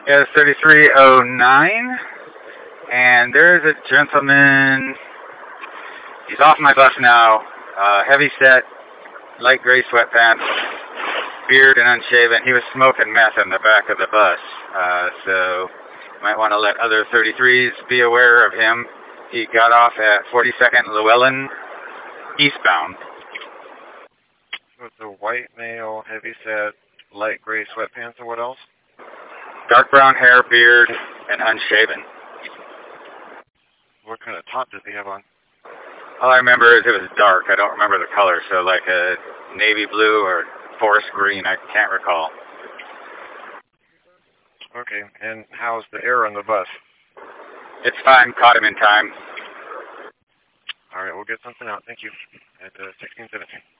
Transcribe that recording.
Yeah, it's 3309, and there's a gentleman. He's off my bus now. Heavy set, light gray sweatpants, beard and unshaven. He was smoking meth in the back of the bus, so might want to let other 33s be aware of him. He got off at 42nd Llewellyn, eastbound. With the white male, heavy-set, light gray sweatpants, and what else? Dark brown hair, beard, and unshaven. What kind of top does he have on? All I remember is it was dark. I don't remember the color, so like a navy blue or forest green. I can't recall. Okay, and how's the air on the bus? It's fine. Caught him in time. All right, we'll get something out. Thank you. At 1617.